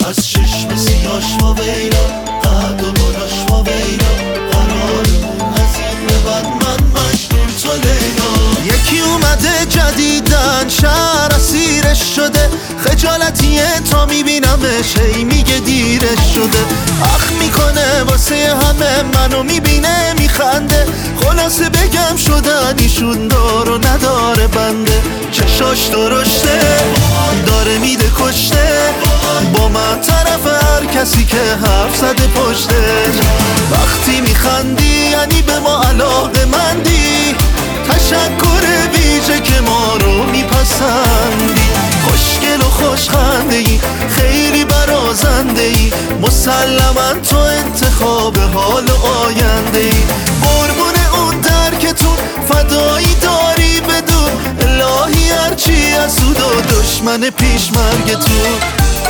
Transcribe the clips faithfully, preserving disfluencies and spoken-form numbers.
از چشم سیاش و ویلا، قد و بلاش و ویلا، قرارمون از این به بعد من مجنون تو لیلا. یکی اومده جدیدن شهر اسیرش شده، خجالتیه تا میبینمش هی میگه دیرش شده. اخ میکنه واسه همه منو میبینه میخنده، خلاصه بگم شدن ایشون دار و نداره بنده. چشاش درشته داره میده کشته، با من طرف هر کسی که حرف زده پشتش. وقتی میخندی یعنی به ما علاقه مندی، تشکر ویژه که ما رو میپسندی. خوشگل و خوشخنده ای، خیلی برازنده ای، مسلما تو انتخاب حال و آینده ای. قربون اون درکتون فدایی داری بدون، الهی هرچی حسود و دشمن پیش مرگتون.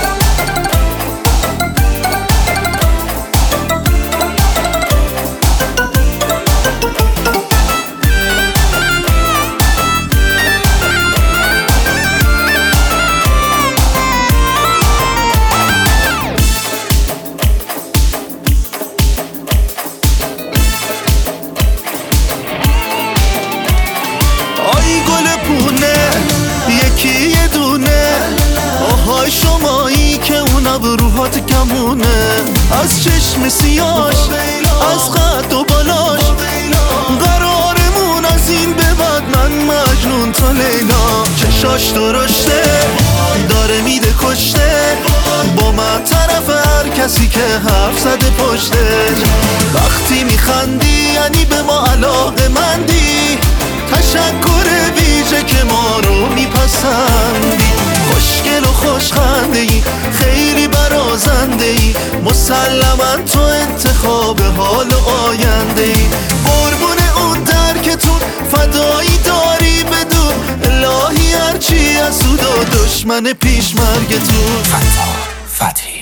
یکی یه دونه آهای شمایی که اون ابروهات کمونه، از چشم سیاش از قد و بالاش، قرارمون از این به بعد من مجنون تو لیلا. چشاش درشته داره میده کشته، با من طرف هر کسی که حرف زده پشتش. وقتی میخندی یعنی به ما علاقه مندی، تشکر ویژه که ما رو میپسندی. خوشگل و خوشخنده ای، خیلی برازنده ای، مسلما تو انتخاب حال و آینده ای. قربون اون درکتون فدایی داری بدون، الهی هرچی حسود و دشمن پیش مرگتون. فتا فتحی